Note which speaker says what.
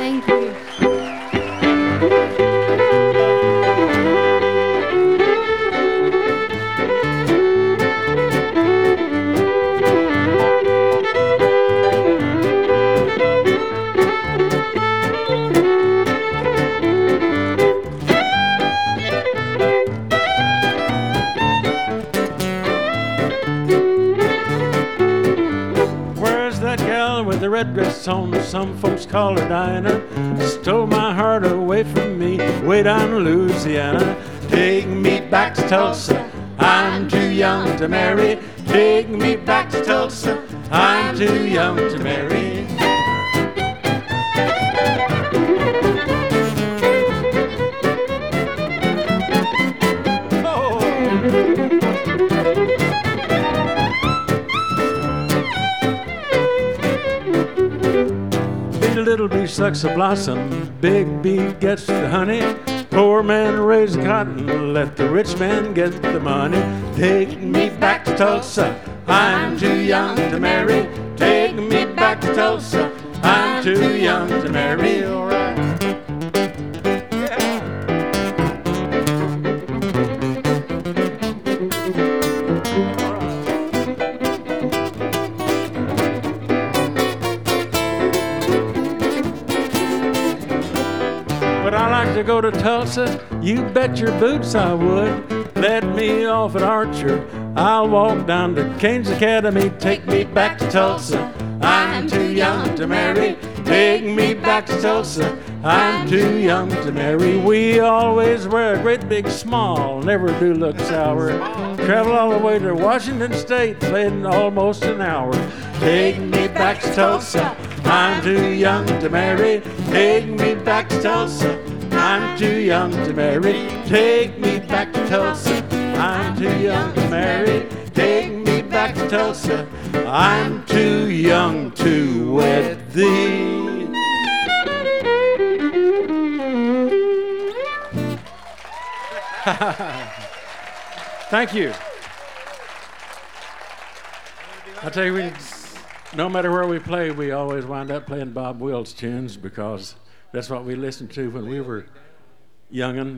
Speaker 1: Thank you.
Speaker 2: With the red dress on, some folks call her Diana. Stole my heart away from me, way down in Louisiana. Take me back to Tulsa, I'm too young to marry. Take me back to Tulsa, I'm too young to marry. Little bee sucks a blossom, big bee gets the honey. Poor man raise the cotton, let the rich man get the money. Take me back to Tulsa, I'm too young to marry. Take me back to Tulsa, I'm too young to marry. All right. But I like to go to Tulsa, you bet your boots I would. Let me off at Archer, I'll walk down to Kane's Academy. Take me back to Tulsa, I'm too young to marry. Take me back to Tulsa, I'm too young to marry. We always wear a great big smile, never do look sour. Travel all the way to Washington State, playing almost an hour. Take me back to Tulsa, I'm too young to marry. Take me back to Tulsa, I'm too young to marry. Take me back to Tulsa, I'm too young to marry. Take me back to Tulsa, I'm too young to wed thee. Thank you. I tell you, no matter where we play, we always wind up playing Bob Wills tunes because that's what we listened to when we were youngin'.